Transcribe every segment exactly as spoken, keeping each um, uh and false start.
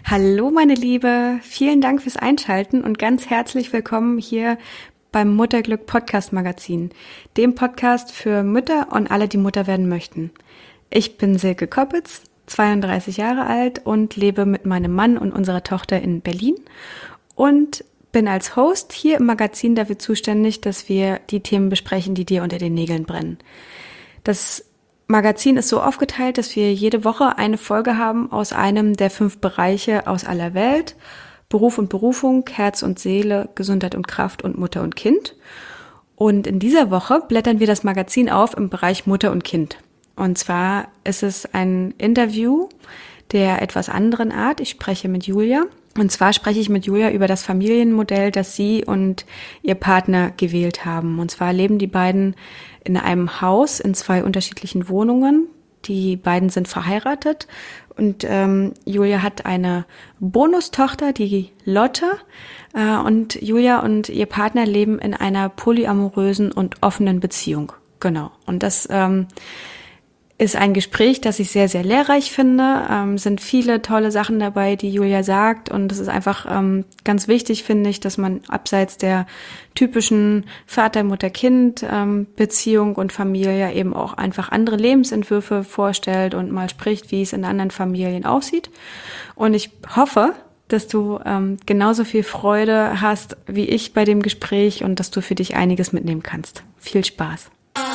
Hallo meine Liebe, vielen Dank fürs Einschalten und ganz herzlich willkommen hier beim Mutterglück Podcast Magazin, dem Podcast für Mütter und alle, die Mutter werden möchten. Ich bin Silke Koppitz, zweiunddreißig Jahre alt und lebe mit meinem Mann und unserer Tochter in Berlin und bin als Host hier im Magazin dafür zuständig, dass wir die Themen besprechen, die dir unter den Nägeln brennen. Das Magazin ist so aufgeteilt, dass wir jede Woche eine Folge haben aus einem der fünf Bereiche aus aller Welt: Beruf und Berufung, Herz und Seele, Gesundheit und Kraft und Mutter und Kind. Und in dieser Woche blättern wir das Magazin auf im Bereich Mutter und Kind. Und zwar ist es ein Interview der etwas anderen Art. Ich spreche mit Julia. Und zwar spreche ich mit Julia über das Familienmodell, das sie und ihr Partner gewählt haben. Und zwar leben die beiden in einem Haus in zwei unterschiedlichen Wohnungen. Die beiden sind verheiratet und ähm, Julia hat eine Bonustochter, die Lotte. Äh, und Julia und ihr Partner leben in einer polyamorösen und offenen Beziehung. Genau. Und das ähm, ist ein Gespräch, das ich sehr, sehr lehrreich finde. Ähm, sind viele tolle Sachen dabei, die Julia sagt. Und es ist einfach ähm, ganz wichtig, finde ich, dass man abseits der typischen Vater-Mutter-Kind-Beziehung und Familie eben auch einfach andere Lebensentwürfe vorstellt und mal spricht, wie es in anderen Familien aussieht. Und ich hoffe, dass du ähm, genauso viel Freude hast wie ich bei dem Gespräch und dass du für dich einiges mitnehmen kannst. Viel Spaß!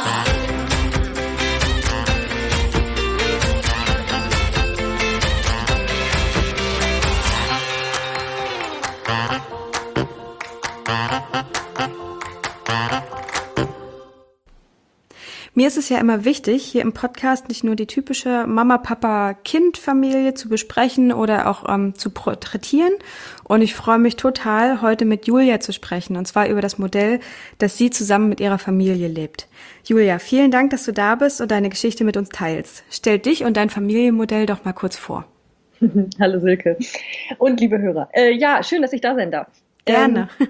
Mir ist es ja immer wichtig, hier im Podcast nicht nur die typische Mama-Papa-Kind-Familie zu besprechen oder auch ähm, zu porträtieren. Und ich freue mich total, heute mit Julia zu sprechen, und zwar über das Modell, das sie zusammen mit ihrer Familie lebt. Julia, vielen Dank, dass du da bist und deine Geschichte mit uns teilst. Stell dich und dein Familienmodell doch mal kurz vor. Hallo Silke und liebe Hörer. Äh, ja, schön, dass ich da sein darf. Gerne. Ähm,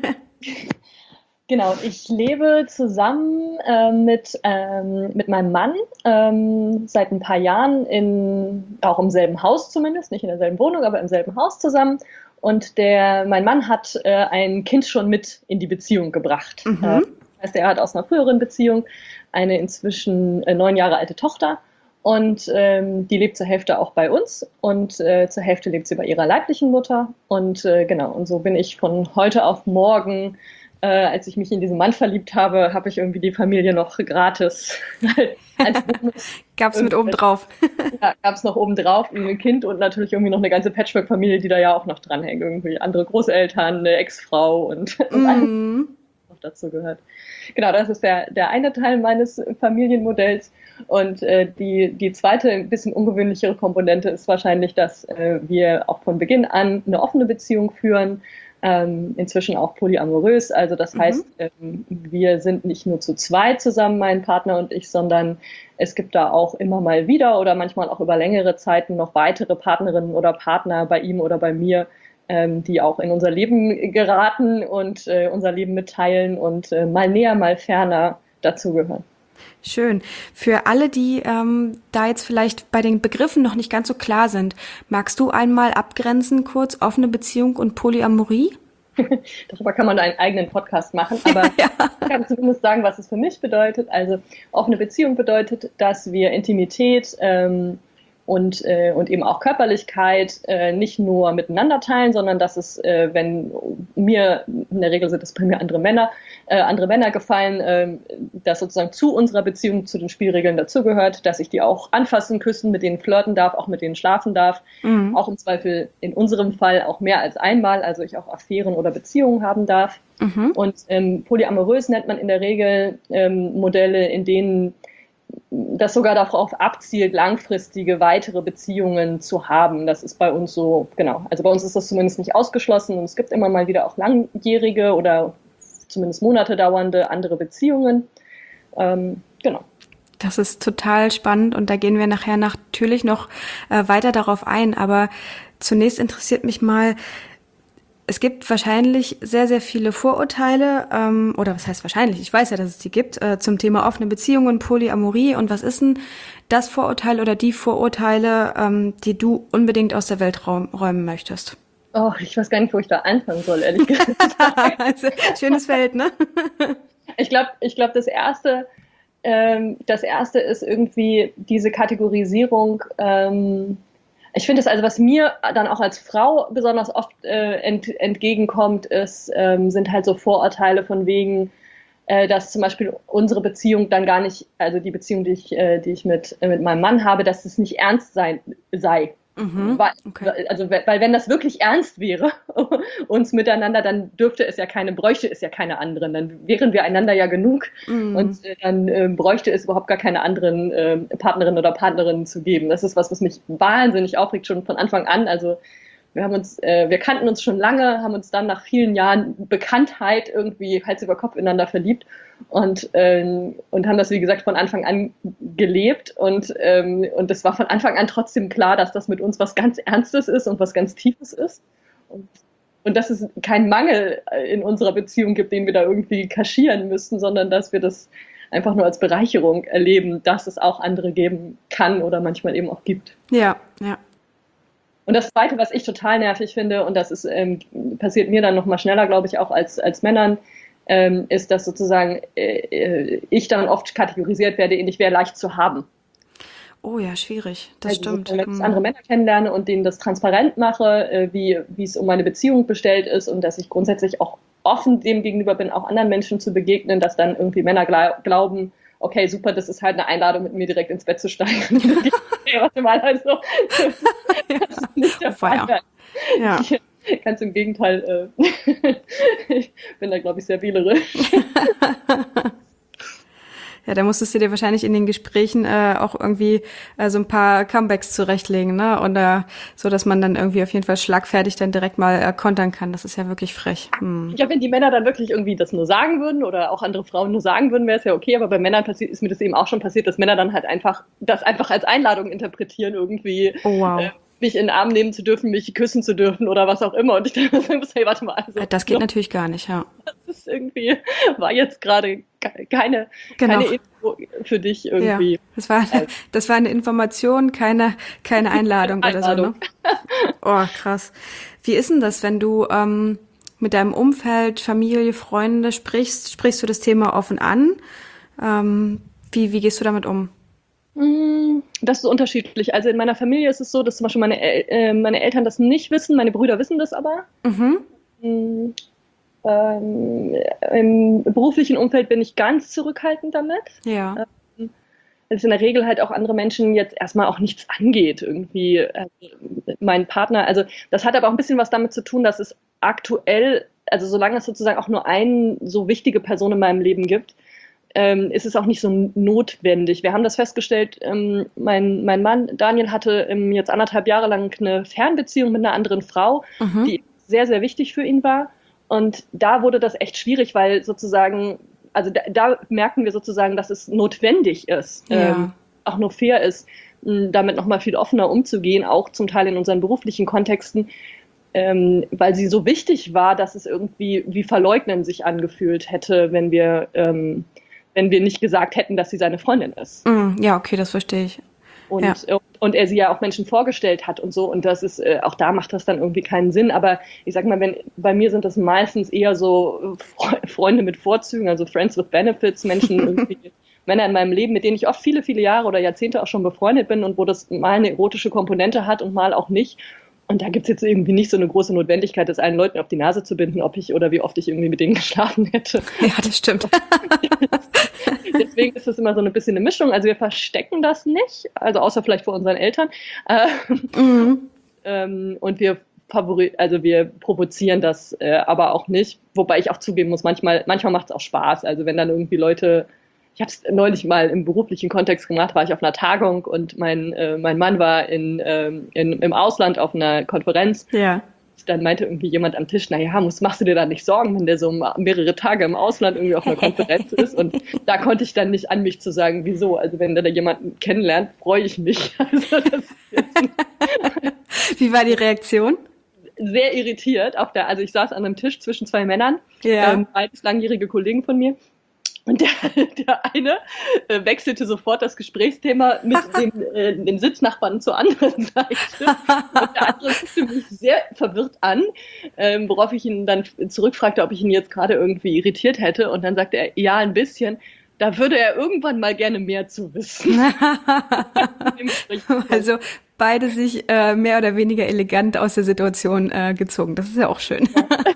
Genau, ich lebe zusammen äh, mit, ähm, mit meinem Mann ähm, seit ein paar Jahren, in, auch im selben Haus zumindest, nicht in derselben Wohnung, aber im selben Haus zusammen. Und der, mein Mann hat äh, ein Kind schon mit in die Beziehung gebracht. Mhm. Äh, das heißt, er hat aus einer früheren Beziehung eine inzwischen äh, neun Jahre alte Tochter. Und ähm, die lebt zur Hälfte auch bei uns und äh, zur Hälfte lebt sie bei ihrer leiblichen Mutter. Und äh, genau, und so bin ich von heute auf morgen, äh, als ich mich in diesen Mann verliebt habe, habe ich irgendwie die Familie noch gratis als Gab's mit oben drauf. Ja, gab's noch oben drauf ein Kind und natürlich irgendwie noch eine ganze Patchwork-Familie, die da ja auch noch dranhängt. Irgendwie andere Großeltern, eine Ex-Frau und, und Mm. alles noch dazu gehört. Genau, das ist der, der eine Teil meines Familienmodells. Und äh, die, die zweite, ein bisschen ungewöhnlichere Komponente ist wahrscheinlich, dass äh, wir auch von Beginn an eine offene Beziehung führen, ähm, inzwischen auch polyamorös. Also das Mhm. heißt, ähm, wir sind nicht nur zu zweit zusammen, mein Partner und ich, sondern es gibt da auch immer mal wieder oder manchmal auch über längere Zeiten noch weitere Partnerinnen oder Partner bei ihm oder bei mir, ähm, die auch in unser Leben geraten und äh, unser Leben mitteilen und äh, mal näher, mal ferner dazugehören. Schön. Für alle, die ähm, da jetzt vielleicht bei den Begriffen noch nicht ganz so klar sind, magst du einmal abgrenzen kurz offene Beziehung und Polyamorie? Darüber kann man einen eigenen Podcast machen, aber Ja. ich kann zumindest sagen, was es für mich bedeutet. Also offene Beziehung bedeutet, dass wir Intimität ähm, und, äh, und eben auch Körperlichkeit äh, nicht nur miteinander teilen, sondern dass es, äh, wenn mir, in der Regel sind es bei mir andere Männer, äh, andere Männer gefallen, äh, dass sozusagen zu unserer Beziehung, zu den Spielregeln dazugehört, dass ich die auch anfassen, küssen, mit denen flirten darf, auch mit denen schlafen darf, Mhm. auch im Zweifel in unserem Fall auch mehr als einmal, also ich auch Affären oder Beziehungen haben darf. Mhm. Und ähm, polyamorös nennt man in der Regel ähm, Modelle, in denen das sogar darauf abzielt, langfristige weitere Beziehungen zu haben. Das ist bei uns so, genau. Also bei uns ist das zumindest nicht ausgeschlossen und es gibt immer mal wieder auch langjährige oder zumindest Monate dauernde andere Beziehungen. Ähm, genau. Das ist total spannend und da gehen wir nachher natürlich noch äh, weiter darauf ein. Aber zunächst interessiert mich mal, Es gibt wahrscheinlich sehr, sehr viele Vorurteile, ähm, oder was heißt wahrscheinlich, ich weiß ja, dass es die gibt, äh, zum Thema offene Beziehungen, Polyamorie. Und was ist denn das Vorurteil oder die Vorurteile, ähm, die du unbedingt aus der Welt räum, räumen möchtest? Oh, ich weiß gar nicht, wo ich da anfangen soll, ehrlich gesagt. Also, schönes Feld, ne? Ich glaube, ich glaube, das erste, ähm, das erste ist irgendwie diese Kategorisierung. Ähm, ich finde es also, was mir dann auch als Frau besonders oft äh, ent, entgegenkommt, ist, ähm, sind halt so Vorurteile von wegen, äh, dass zum Beispiel unsere Beziehung dann gar nicht, also die Beziehung, die ich, äh, die ich mit, äh, mit meinem Mann habe, dass es nicht ernst sein sei. Mhm, weil, okay. also, weil wenn das wirklich ernst wäre, uns miteinander, dann dürfte es ja keine, bräuchte es ja keine anderen. Dann wären wir einander ja genug Mhm. und äh, dann äh, bräuchte es überhaupt gar keine anderen äh, Partnerinnen oder Partnerinnen zu geben. Das ist was, was mich wahnsinnig aufregt, schon von Anfang an. Also wir haben uns, äh, wir kannten uns schon lange, haben uns dann nach vielen Jahren Bekanntheit irgendwie Hals über Kopf ineinander verliebt und ähm, und haben das, wie gesagt, von Anfang an gelebt und ähm, und es war von Anfang an trotzdem klar, dass das mit uns was ganz Ernstes ist und was ganz Tiefes ist und und dass es keinen Mangel in unserer Beziehung gibt, den wir da irgendwie kaschieren müssten, sondern dass wir das einfach nur als Bereicherung erleben, dass es auch andere geben kann oder manchmal eben auch gibt. Ja, ja. Und das Zweite, was ich total nervig finde, und das ist, ähm, passiert mir dann noch mal schneller, glaube ich, auch als, als Männern, ähm, ist, dass sozusagen äh, ich dann oft kategorisiert werde, in ich wäre leicht zu haben. Oh ja, schwierig, das Also, stimmt. wenn ich Mhm. andere Männer kennenlerne und denen das transparent mache, äh, wie wie es um meine Beziehung bestellt ist und dass ich grundsätzlich auch offen dem gegenüber bin, auch anderen Menschen zu begegnen, dass dann irgendwie Männer gla- glauben, okay, super, das ist halt eine Einladung, mit mir direkt ins Bett zu steigen. Ja, warte mal, also, das ist nicht der Fall. Wow. Ja. Ganz im Gegenteil, äh, ich bin da, glaube ich, sehr wählerisch. Ja, da musstest du dir wahrscheinlich in den Gesprächen äh, auch irgendwie äh, so ein paar Comebacks zurechtlegen, ne? Und äh, so, dass man dann irgendwie auf jeden Fall schlagfertig dann direkt mal äh, kontern kann. Das ist ja wirklich frech. Hm. Ja, wenn die Männer dann wirklich irgendwie das nur sagen würden oder auch andere Frauen nur sagen würden, wäre es ja okay. Aber bei Männern passiert, ist mir das eben auch schon passiert, dass Männer dann halt einfach das einfach als Einladung interpretieren, irgendwie Oh, wow. äh, mich in den Arm nehmen zu dürfen, mich küssen zu dürfen oder was auch immer. Und ich dachte, hey, warte mal, also Das geht natürlich gar nicht, ja. das ist irgendwie, war jetzt gerade keine, Genau. keine Info für dich irgendwie. Ja, das war, eine, das war eine Information, keine, keine Einladung, Einladung. oder so, ne? Oh, krass. Wie ist denn das, wenn du ähm, mit deinem Umfeld, Familie, Freunde sprichst? Sprichst du das Thema offen an? Ähm, wie, wie gehst du damit um? Das ist unterschiedlich. Also in meiner Familie ist es so, dass zum Beispiel meine, El äh, meine Eltern das nicht wissen, meine Brüder wissen das aber. Mhm. Mhm. Ähm, im beruflichen Umfeld bin ich ganz zurückhaltend damit. Ja. Ähm, es in der Regel halt auch andere Menschen jetzt erstmal auch nichts angeht. Irgendwie also mein Partner, also das hat aber auch ein bisschen was damit zu tun, dass es aktuell, also solange es sozusagen auch nur eine so wichtige Person in meinem Leben gibt, ähm, ist es auch nicht so notwendig. Wir haben das festgestellt, ähm, mein, mein Mann Daniel hatte ähm, jetzt anderthalb Jahre lang eine Fernbeziehung mit einer anderen Frau, Mhm. die sehr, sehr wichtig für ihn war. Und da wurde das echt schwierig, weil sozusagen, also da, da merken wir sozusagen, dass es notwendig ist, Ja. ähm, auch nur fair ist, mh, damit nochmal viel offener umzugehen, auch zum Teil in unseren beruflichen Kontexten, ähm, weil sie so wichtig war, dass es irgendwie wie verleugnen sich angefühlt hätte, wenn wir, ähm, wenn wir nicht gesagt hätten, dass sie seine Freundin ist. Mm, ja, okay, das verstehe ich. Und, Ja. und er sie ja auch Menschen vorgestellt hat und so. Und das ist, äh, auch da macht das dann irgendwie keinen Sinn. Aber ich sag mal, wenn, bei mir sind das meistens eher so Fre- Freunde mit Vorzügen, also Friends with Benefits, Menschen irgendwie, Männer in meinem Leben, mit denen ich oft viele, viele Jahre oder Jahrzehnte auch schon befreundet bin und wo das mal eine erotische Komponente hat und mal auch nicht. Und da gibt's jetzt irgendwie nicht so eine große Notwendigkeit, das allen Leuten auf die Nase zu binden, ob ich oder wie oft ich irgendwie mit denen geschlafen hätte. Ja, das stimmt. Deswegen ist es immer so ein bisschen eine Mischung. Also wir verstecken das nicht, also außer vielleicht vor unseren Eltern. Äh, Mhm. ähm, und wir favori also wir provozieren das äh, aber auch nicht. Wobei ich auch zugeben muss, manchmal, manchmal macht es auch Spaß. Also wenn dann irgendwie Leute, ich habe es neulich mal im beruflichen Kontext gemacht, war ich auf einer Tagung und mein, äh, mein Mann war in, ähm, in, im Ausland auf einer Konferenz. Ja. Dann meinte irgendwie jemand am Tisch, naja, musst, machst du dir da nicht Sorgen, wenn der so mehrere Tage im Ausland irgendwie auf einer Konferenz ist. Und da konnte ich dann nicht an mich zu sagen, wieso. Also wenn der da jemanden kennenlernt, freue ich mich. Also das ist jetzt Wie war die Reaktion? sehr irritiert. Auf der, also ich saß an einem Tisch zwischen zwei Männern, Ja. ähm, beides langjährige Kollegen von mir. Und der, der eine äh, wechselte sofort das Gesprächsthema mit dem, äh, dem Sitznachbarn zur anderen Seite. Und der andere guckte mich sehr verwirrt an, ähm, worauf ich ihn dann zurückfragte, ob ich ihn jetzt gerade irgendwie irritiert hätte. Und dann sagte er, ja, ein bisschen. Da würde er irgendwann mal gerne mehr zu wissen. Also beide sich äh, mehr oder weniger elegant aus der Situation äh, gezogen. Das ist ja auch schön.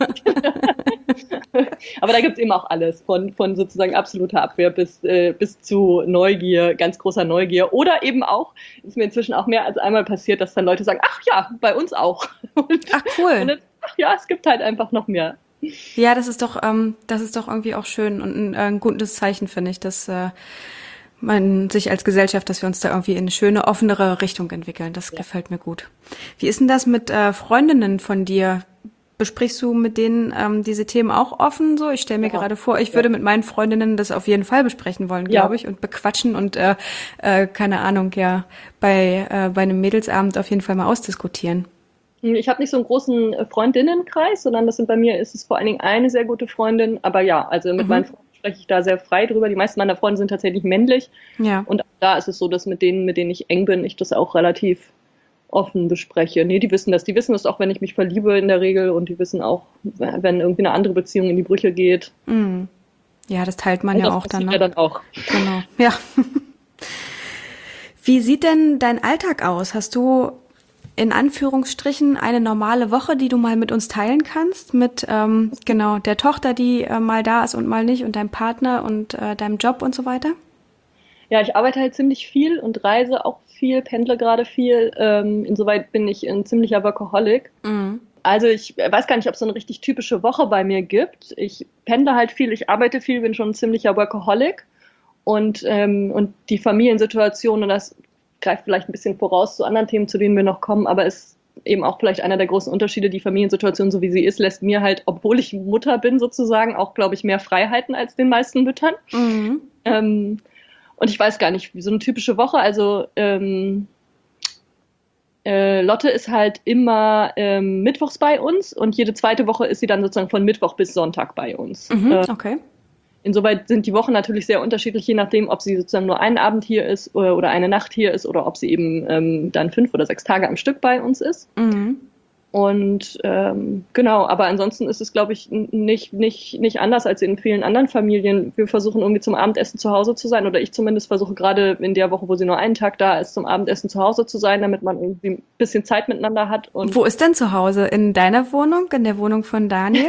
Aber da gibt's eben auch alles, von, von sozusagen absoluter Abwehr bis, äh, bis zu Neugier, ganz großer Neugier. Oder eben auch, ist mir inzwischen auch mehr als einmal passiert, dass dann Leute sagen, ach ja, bei uns auch. Und, Ach cool. Und dann, ach ja, es gibt halt einfach noch mehr. Ja, das ist doch, ähm, das ist doch irgendwie auch schön und ein, ein gutes Zeichen, finde ich, dass äh, man sich als Gesellschaft, dass wir uns da irgendwie in eine schöne, offenere Richtung entwickeln. Das ja. gefällt mir gut. Wie ist denn das mit äh, Freundinnen von dir? Besprichst du mit denen ähm, diese Themen auch offen so? Ich stelle mir ja. gerade vor, ich ja. würde mit meinen Freundinnen das auf jeden Fall besprechen wollen, glaube ja. ich, und bequatschen und äh, äh, keine Ahnung, ja, bei äh, bei einem Mädelsabend auf jeden Fall mal ausdiskutieren. Ich habe nicht so einen großen Freundinnenkreis, sondern das sind bei mir ist es vor allen Dingen eine sehr gute Freundin. Aber ja, also mit mhm. meinen Freunden spreche ich da sehr frei drüber. Die meisten meiner Freunde sind tatsächlich männlich. Ja. Und da ist es so, dass mit denen, mit denen ich eng bin, ich das auch relativ offen bespreche. Nee, die wissen das. Die wissen das auch, wenn ich mich verliebe in der Regel. Und die wissen auch, wenn irgendwie eine andere Beziehung in die Brüche geht. Mhm. Ja, das teilt man und ja das auch dann. Ja, dann auch. Genau, ja. Wie sieht denn dein Alltag aus? Hast du in Anführungsstrichen eine normale Woche, die du mal mit uns teilen kannst, mit ähm, genau der Tochter, die äh, mal da ist und mal nicht und deinem Partner und äh, deinem Job und so weiter? Ja, ich arbeite halt ziemlich viel und reise auch viel, pendle gerade viel. Ähm, insoweit bin ich ein ziemlicher Workaholic. Mhm. Also ich weiß gar nicht, ob es so eine richtig typische Woche bei mir gibt. Ich pendle halt viel, ich arbeite viel, bin schon ein ziemlicher Workaholic. Und, ähm, und die Familiensituation, und das greift vielleicht ein bisschen voraus zu anderen Themen, zu denen wir noch kommen, aber ist eben auch vielleicht einer der großen Unterschiede. Die Familiensituation, so wie sie ist, lässt mir halt, obwohl ich Mutter bin sozusagen, auch, glaube ich, mehr Freiheiten als den meisten Müttern. Mhm. Ähm, und ich weiß gar nicht, wie so eine typische Woche, also ähm, äh, Lotte ist halt immer ähm, mittwochs bei uns und jede zweite Woche ist sie dann sozusagen von Mittwoch bis Sonntag bei uns. Mhm, äh, okay. Insoweit sind die Wochen natürlich sehr unterschiedlich, je nachdem, ob sie sozusagen nur einen Abend hier ist oder, oder eine Nacht hier ist oder ob sie eben ähm, dann fünf oder sechs Tage am Stück bei uns ist. Mhm. Und ähm, genau, aber ansonsten ist es, glaube ich, nicht, nicht, nicht anders als in vielen anderen Familien. Wir versuchen irgendwie zum Abendessen zu Hause zu sein, oder ich zumindest versuche gerade in der Woche, wo sie nur einen Tag da ist, zum Abendessen zu Hause zu sein, damit man irgendwie ein bisschen Zeit miteinander hat. Und wo ist denn zu Hause? In deiner Wohnung? In der Wohnung von Daniel?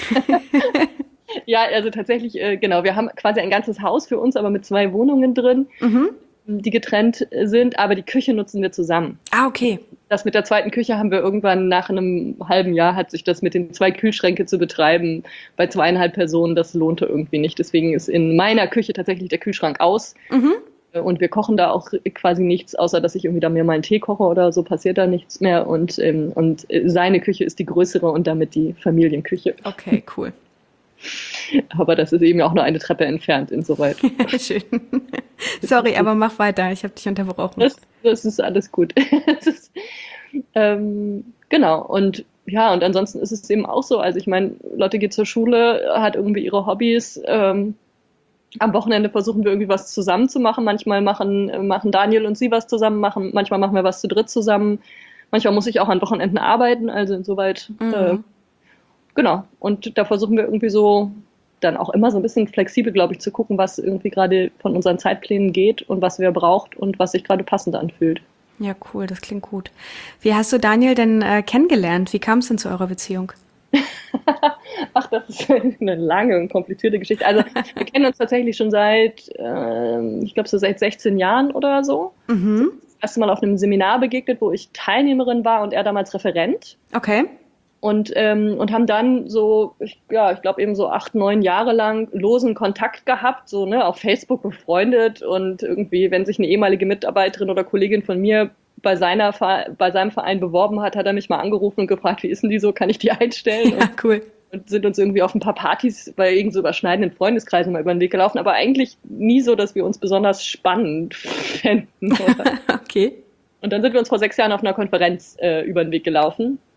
Ja, also tatsächlich, äh, genau, wir haben quasi ein ganzes Haus für uns, aber mit zwei Wohnungen drin, mhm. die getrennt sind, aber die Küche nutzen wir zusammen. Ah, okay. Das mit der zweiten Küche haben wir irgendwann nach einem halben Jahr, hat sich das mit den zwei Kühlschränke zu betreiben, bei zweieinhalb Personen, das lohnte irgendwie nicht. Deswegen ist in meiner Küche tatsächlich der Kühlschrank aus. Mhm. Und wir kochen da auch quasi nichts, außer dass ich irgendwie da mir mal einen Tee koche oder so, passiert da nichts mehr. Und, ähm, und seine Küche ist die größere und damit die Familienküche. Okay, cool. Aber das ist eben auch nur eine Treppe entfernt, insoweit. Schön. Sorry, aber mach weiter, ich habe dich unterbrochen. Das, das ist alles gut. Das ist, ähm, genau, und ja, und ansonsten ist es eben auch so, also ich meine, Lotte geht zur Schule, hat irgendwie ihre Hobbys, ähm, am Wochenende versuchen wir irgendwie was zusammen zu machen, manchmal machen, machen Daniel und sie was zusammen, machen, manchmal machen wir was zu dritt zusammen, manchmal muss ich auch an Wochenenden arbeiten, also insoweit, mhm. äh, genau, und da versuchen wir irgendwie so dann auch immer so ein bisschen flexibel, glaube ich, zu gucken, was irgendwie gerade von unseren Zeitplänen geht und was wir braucht und was sich gerade passend anfühlt. Ja, cool, das klingt gut. Wie hast du Daniel denn äh, kennengelernt? Wie kam es denn zu eurer Beziehung? Ach, das ist eine lange und komplizierte Geschichte. Also wir kennen uns tatsächlich schon seit, äh, ich glaube so seit sechzehn Jahren oder so. Mhm. Das erste Mal auf einem Seminar begegnet, wo ich Teilnehmerin war und er damals Referent. Okay. Und, ähm, und haben dann so, ich, ja, ich glaube eben so acht, neun Jahre lang losen Kontakt gehabt, so, ne, auf Facebook befreundet und irgendwie, wenn sich eine ehemalige Mitarbeiterin oder Kollegin von mir bei seiner, bei seinem Verein beworben hat, hat er mich mal angerufen und gefragt, wie ist denn die so, kann ich die einstellen? Ja, cool. Und, und sind uns irgendwie auf ein paar Partys bei irgend so überschneidenden Freundeskreisen mal über den Weg gelaufen, aber eigentlich nie so, dass wir uns besonders spannend fänden. Okay. Und dann sind wir uns vor sechs Jahren auf einer Konferenz äh, über den Weg gelaufen.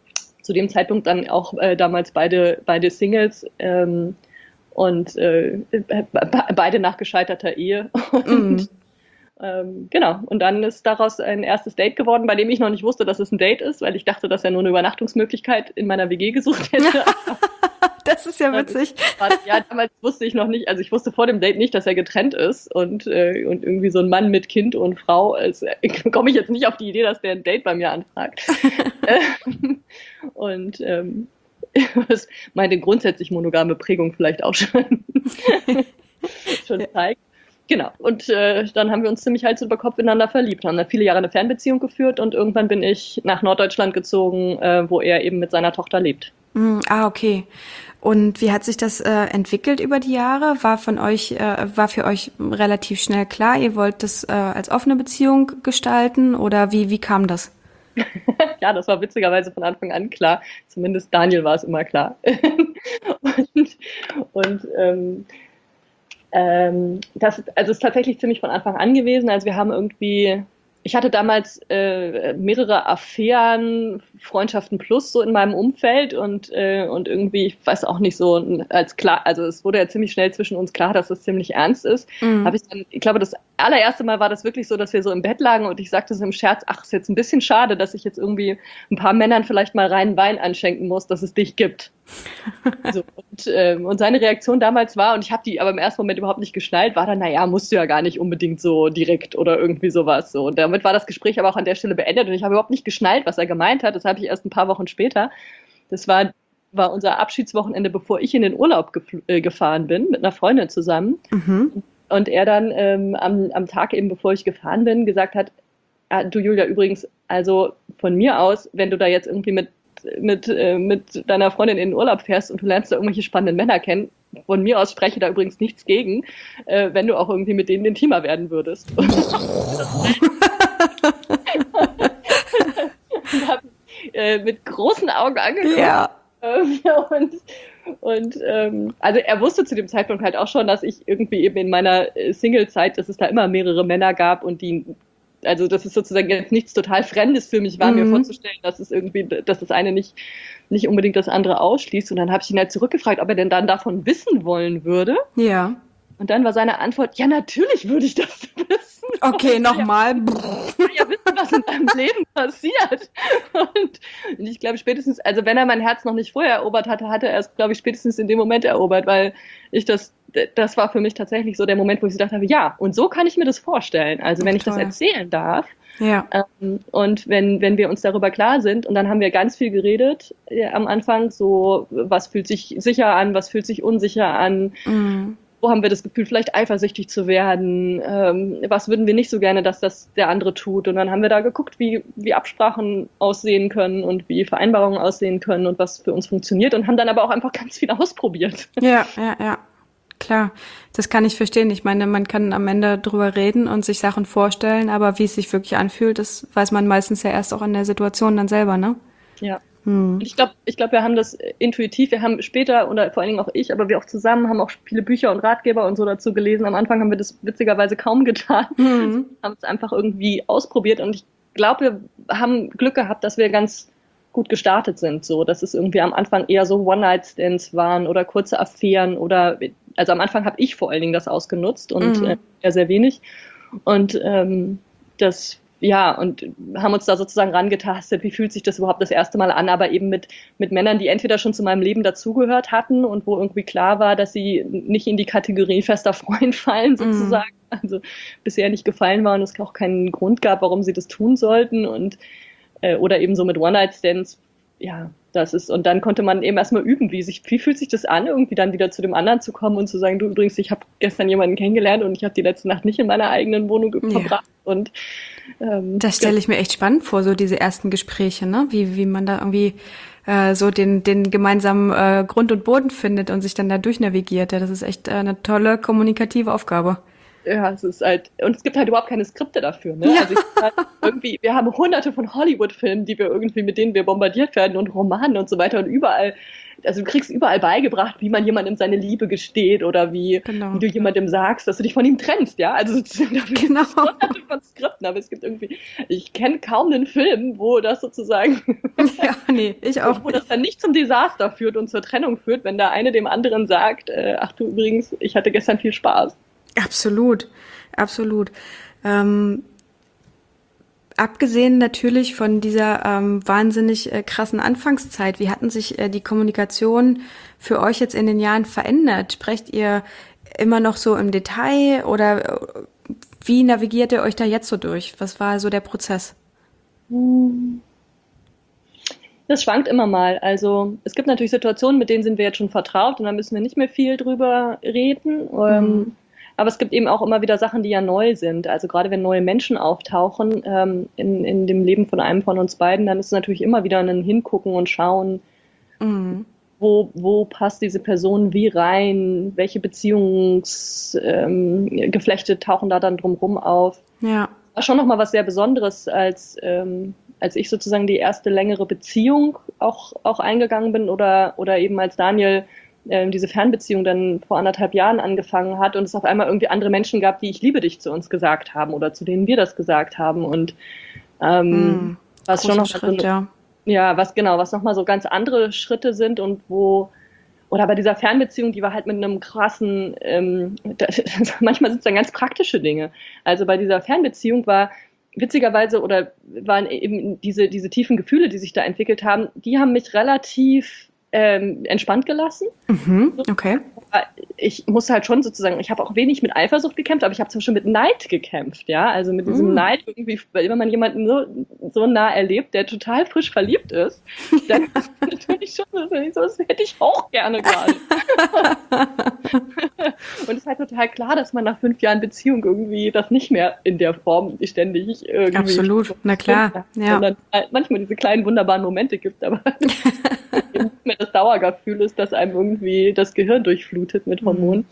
zu dem Zeitpunkt dann auch äh, damals beide, beide Singles ähm, und äh, be beide nach gescheiterter Ehe. Und mm. ähm, genau, und dann ist daraus ein erstes Date geworden, bei dem ich noch nicht wusste, dass es ein Date ist, weil ich dachte, dass er nur eine Übernachtungsmöglichkeit in meiner W G gesucht hätte. Das ist ja witzig. Ja, damals wusste ich noch nicht, also ich wusste vor dem Date nicht, dass er getrennt ist und, äh, und irgendwie so ein Mann mit Kind und Frau, also, äh, komme ich jetzt nicht auf die Idee, dass der ein Date bei mir anfragt. Und ähm, was meine grundsätzlich monogame Prägung vielleicht auch schon, schon zeigt. Genau, und äh, dann haben wir uns ziemlich Hals über Kopf ineinander verliebt, haben dann viele Jahre eine Fernbeziehung geführt und irgendwann bin ich nach Norddeutschland gezogen, äh, wo er eben mit seiner Tochter lebt. Mm, ah, okay. Und wie hat sich das äh, entwickelt über die Jahre? War von euch, äh, war für euch relativ schnell klar, ihr wollt das äh, als offene Beziehung gestalten oder wie, wie kam das? Ja, das war witzigerweise von Anfang an klar. Zumindest Daniel war es immer klar. und und ähm, ähm, das also ist tatsächlich ziemlich von Anfang an gewesen. Also wir haben irgendwie, ich hatte damals äh, mehrere Affären, Freundschaften plus so in meinem Umfeld und äh, und irgendwie, ich weiß auch nicht so, als klar, also es wurde ja ziemlich schnell zwischen uns klar, dass es ziemlich ernst ist. Mhm. Habe ich dann, ich glaube, das allererste Mal war das wirklich so, dass wir so im Bett lagen und ich sagte so im Scherz, ach, ist jetzt ein bisschen schade, dass ich jetzt irgendwie ein paar Männern vielleicht mal reinen Wein anschenken muss, dass es dich gibt. So, und, ähm, und seine Reaktion damals war, und ich habe die aber im ersten Moment überhaupt nicht geschnallt, war dann, naja, musst du ja gar nicht unbedingt so direkt oder irgendwie sowas. So. Und damit war das Gespräch aber auch an der Stelle beendet und ich habe überhaupt nicht geschnallt, was er gemeint hat. Das habe ich erst ein paar Wochen später. Das war, war unser Abschiedswochenende, bevor ich in den Urlaub gef- äh, gefahren bin, mit einer Freundin zusammen. Mhm. Und er dann ähm, am, am Tag eben, bevor ich gefahren bin, gesagt hat, ah, du Julia, übrigens, also von mir aus, wenn du da jetzt irgendwie mit mit äh, mit deiner Freundin in den Urlaub fährst und du lernst da irgendwelche spannenden Männer kennen, von mir aus spreche da übrigens nichts gegen, äh, wenn du auch irgendwie mit denen intimer werden würdest. Und habe äh, mit großen Augen angeguckt. Ja. Und, und ähm, also er wusste zu dem Zeitpunkt halt auch schon, dass ich irgendwie eben in meiner Single-Zeit, dass es da immer mehrere Männer gab und die, also dass es sozusagen jetzt nichts total Fremdes für mich war, mhm. mir vorzustellen, dass es irgendwie, dass das eine nicht, nicht unbedingt das andere ausschließt. Und dann habe ich ihn halt zurückgefragt, ob er denn dann davon wissen wollen würde. Ja. Und dann war seine Antwort, ja, natürlich würde ich das wissen. Okay, nochmal. Ich will ja wissen, was in deinem Leben passiert. Und, und ich glaube spätestens, also wenn er mein Herz noch nicht vorher erobert hatte, hatte er es, glaube ich, spätestens in dem Moment erobert, weil ich das, das war für mich tatsächlich so der Moment, wo ich gedacht habe, ja, und so kann ich mir das vorstellen. Also wenn ich das erzählen darf. Ja. Ähm, und wenn, wenn wir uns darüber klar sind, und dann haben wir ganz viel geredet äh, am Anfang, so, was fühlt sich sicher an, was fühlt sich unsicher an, mhm. Wo haben wir das Gefühl, vielleicht eifersüchtig zu werden? Ähm, was würden wir nicht so gerne, dass das der andere tut? Und dann haben wir da geguckt, wie, wie Absprachen aussehen können und wie Vereinbarungen aussehen können und was für uns funktioniert und haben dann aber auch einfach ganz viel ausprobiert. Ja, ja, ja. Klar, das kann ich verstehen. Ich meine, man kann am Ende drüber reden und sich Sachen vorstellen, aber wie es sich wirklich anfühlt, das weiß man meistens ja erst auch in der Situation dann selber, ne? Ja. Hm. Ich glaube, ich glaube, wir haben das intuitiv, wir haben später, oder vor allen Dingen auch ich, aber wir auch zusammen, haben auch viele Bücher und Ratgeber und so dazu gelesen. Am Anfang haben wir das witzigerweise kaum getan. Hm. Haben es einfach irgendwie ausprobiert und ich glaube, wir haben Glück gehabt, dass wir ganz gut gestartet sind, so, dass es irgendwie am Anfang eher so One-Night-Stands waren oder kurze Affären oder, also am Anfang habe ich vor allen Dingen das ausgenutzt und mhm. äh, eher sehr wenig und ähm, das ja, und haben uns da sozusagen rangetastet, wie fühlt sich das überhaupt das erste Mal an, aber eben mit mit Männern, die entweder schon zu meinem Leben dazugehört hatten und wo irgendwie klar war, dass sie nicht in die Kategorie fester Freund fallen sozusagen, mm. also bisher nicht gefallen waren und es auch keinen Grund gab, warum sie das tun sollten und äh, oder eben so mit One-Night-Stands, ja, das ist, und dann konnte man eben erstmal üben, wie sich, wie fühlt sich das an, irgendwie dann wieder zu dem anderen zu kommen und zu sagen, du übrigens, ich habe gestern jemanden kennengelernt und ich habe die letzte Nacht nicht in meiner eigenen Wohnung verbracht ja. und ähm, das stelle ich mir echt spannend vor, so diese ersten Gespräche, ne, wie wie man da irgendwie äh, so den den gemeinsamen äh, Grund und Boden findet und sich dann da durchnavigiert. Ja, das ist echt äh, eine tolle kommunikative Aufgabe. Ja, es ist halt, und es gibt halt überhaupt keine Skripte dafür, ne? Ja. Also ich, halt irgendwie, wir haben hunderte von Hollywood-Filmen, die wir irgendwie, mit denen wir bombardiert werden und Romanen und so weiter und überall, also du kriegst überall beigebracht, wie man jemandem seine Liebe gesteht oder wie, Genau. wie du jemandem sagst, dass du dich von ihm trennst, ja? Also sozusagen, dafür gibt es Genau. hunderte von Skripten, aber es gibt irgendwie, ich kenne kaum einen Film, wo das sozusagen, Ja, nee, ich auch wo das nicht. dann nicht zum Desaster führt und zur Trennung führt, wenn der eine dem anderen sagt, äh, ach du übrigens, ich hatte gestern viel Spaß. Absolut, absolut. Ähm, abgesehen natürlich von dieser ähm, wahnsinnig äh, krassen Anfangszeit, wie hatten sich äh, die Kommunikation für euch jetzt in den Jahren verändert? Sprecht ihr immer noch so im Detail oder äh, wie navigiert ihr euch da jetzt so durch? Was war so der Prozess? Das schwankt immer mal. Also es gibt natürlich Situationen, mit denen sind wir jetzt schon vertraut und da müssen wir nicht mehr viel drüber reden. Ähm, aber es gibt eben auch immer wieder Sachen, die ja neu sind. Also gerade wenn neue Menschen auftauchen ähm, in, in dem Leben von einem von uns beiden, dann ist es natürlich immer wieder ein Hingucken und Schauen, Mhm. wo, wo passt diese Person wie rein, welche Beziehungsgeflechte ähm, Geflechte tauchen da dann drumherum auf. Ja. War schon nochmal was sehr Besonderes, als, ähm, als ich sozusagen die erste längere Beziehung auch, auch eingegangen bin oder, oder eben als Daniel ähm, diese Fernbeziehung dann vor anderthalb Jahren angefangen hat und es auf einmal irgendwie andere Menschen gab, die ich liebe dich zu uns gesagt haben oder zu denen wir das gesagt haben und ähm, Mhm. was schon Großer noch Schritt, so, ja. ja, was genau, was nochmal so ganz andere Schritte sind und wo oder bei dieser Fernbeziehung, die war halt mit einem krassen, ähm, da, manchmal sind es dann ganz praktische Dinge. Also bei dieser Fernbeziehung war witzigerweise oder waren eben diese, diese tiefen Gefühle, die sich da entwickelt haben, die haben mich relativ ähm, entspannt gelassen. Mhm. Okay. Ich muss halt schon sozusagen, ich habe auch wenig mit Eifersucht gekämpft, aber ich habe zum Beispiel mit Neid gekämpft, ja, also mit diesem Mhm. Neid irgendwie, weil wenn man jemanden so, so nah erlebt, der total frisch verliebt ist, dann ist das natürlich schon so, das hätte ich auch gerne gerade. Und es ist halt total klar, dass man nach fünf Jahren Beziehung irgendwie das nicht mehr in der Form ständig irgendwie Absolut, na klar, ja. sondern halt manchmal diese kleinen wunderbaren Momente gibt, aber eben nicht mehr das Dauergefühl ist, dass einem irgendwie das Gehirn durchflutet mit Hormonen.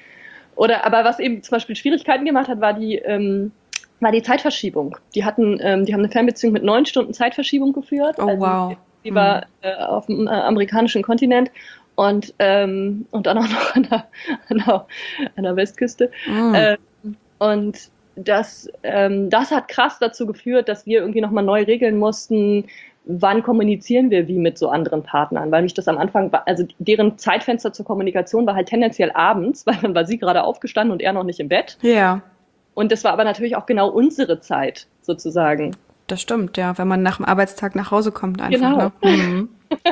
Oder aber was eben zum Beispiel Schwierigkeiten gemacht hat, war die ähm, war die Zeitverschiebung. Die hatten, ähm, die haben eine Fernbeziehung mit neun Stunden Zeitverschiebung geführt. Oh, also wow. die war äh, auf dem äh, amerikanischen Kontinent und ähm, und dann auch noch an der, an der, an der Westküste. Mhm. Ähm, und das ähm, das hat krass dazu geführt, dass wir irgendwie nochmal neu regeln mussten, wann kommunizieren wir wie mit so anderen Partnern, weil mich das am Anfang, also deren Zeitfenster zur Kommunikation war halt tendenziell abends, weil dann war sie gerade aufgestanden und er noch nicht im Bett. Ja, Und das war aber natürlich auch genau unsere Zeit sozusagen. das stimmt, ja, wenn man nach dem Arbeitstag nach Hause kommt einfach. Genau. Ne? Mhm.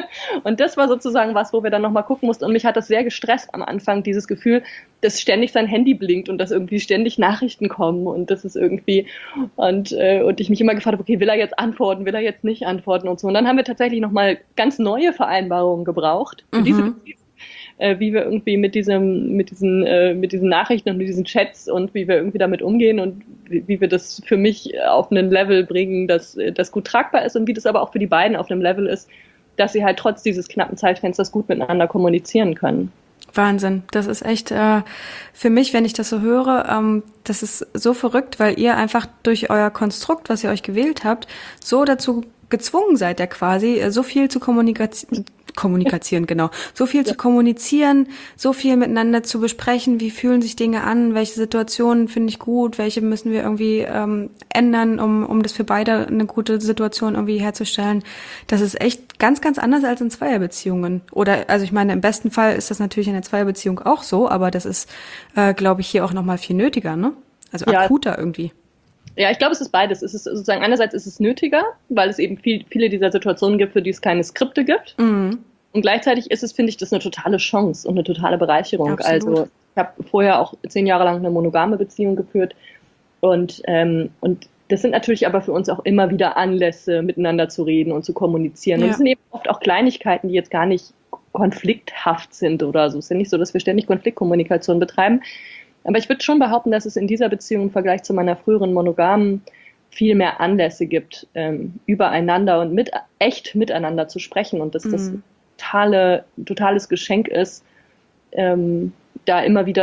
Und das war sozusagen was, wo wir dann nochmal gucken mussten. Und mich hat das sehr gestresst am Anfang, dieses Gefühl, dass ständig sein Handy blinkt und dass irgendwie ständig Nachrichten kommen und das ist irgendwie, und, äh, und ich mich immer gefragt habe, okay, will er jetzt antworten, will er jetzt nicht antworten und so. Und dann haben wir tatsächlich nochmal ganz neue Vereinbarungen gebraucht für Mhm. diese Beziehung, äh, wie wir irgendwie mit diesem, mit diesen, äh, mit diesen Nachrichten und mit diesen Chats und wie wir irgendwie damit umgehen und wie, wie wir das für mich auf einen Level bringen, dass das gut tragbar ist und wie das aber auch für die beiden auf einem Level ist, dass sie halt trotz dieses knappen Zeitfensters gut miteinander kommunizieren können. Wahnsinn, das ist echt äh, für mich, wenn ich das so höre, ähm, das ist so verrückt, weil ihr einfach durch euer Konstrukt, was ihr euch gewählt habt, so dazu gezwungen seid, ja quasi, äh, so viel zu kommunizieren, kommunizieren, genau, so viel zu kommunizieren, so viel miteinander zu besprechen, wie fühlen sich Dinge an, welche Situationen finde ich gut, welche müssen wir irgendwie ähm, ändern, um um das für beide eine gute Situation irgendwie herzustellen. Das ist echt ganz, ganz anders als in Zweierbeziehungen. Oder, also ich meine, im besten Fall ist das natürlich in der Zweierbeziehung auch so, aber das ist, äh, glaube ich, hier auch nochmal viel nötiger, ne? Also Ja. akuter irgendwie. Ja, ich glaube, es ist beides. Es ist sozusagen, einerseits ist es nötiger, weil es eben viel, viele dieser Situationen gibt, für die es keine Skripte gibt. Mhm. Und gleichzeitig ist es, finde ich, das eine totale Chance und eine totale Bereicherung. Absolut. Also ich habe vorher auch zehn Jahre lang eine monogame Beziehung geführt und, ähm, und das sind natürlich aber für uns auch immer wieder Anlässe, miteinander zu reden und zu kommunizieren. Ja. Und es sind eben oft auch Kleinigkeiten, die jetzt gar nicht konflikthaft sind oder so. Es ist ja nicht so, dass wir ständig Konfliktkommunikation betreiben. Aber ich würde schon behaupten, dass es in dieser Beziehung im Vergleich zu meiner früheren monogamen viel mehr Anlässe gibt, ähm, übereinander und mit, echt miteinander zu sprechen und dass das Mhm. totale, totales Geschenk ist, ähm, da immer wieder